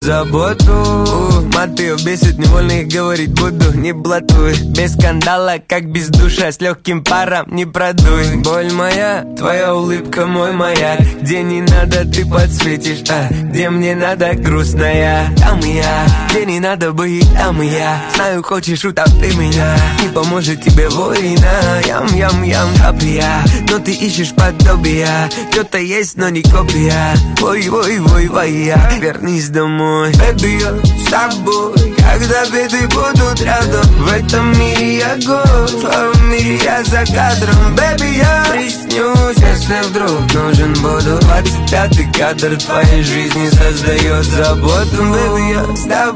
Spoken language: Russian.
заботу. Мат ее бесит, невольно их говорить буду. Не блатуй, без скандала, как без душа. С легким паром не продуй. Боль моя, твоя улыбка мой маяк. Где не надо, ты подсветишь, где мне надо, грустная. Там и я, где не надо быть, там и я. Знаю, хочешь, утопи меня. Не поможет тебе война. Ям, копия. Но ты ищешь подобия. Кто-то есть, но не копия. Ой, я. Вернись домой. Baby, я с тобой. Когда беды будут рядом. В этом мире я гость. В твоем мире я за кадром. Baby, я приснюсь, если вдруг нужен буду. 25-й кадр твоей жизни создает заботу. Baby, я с тобой.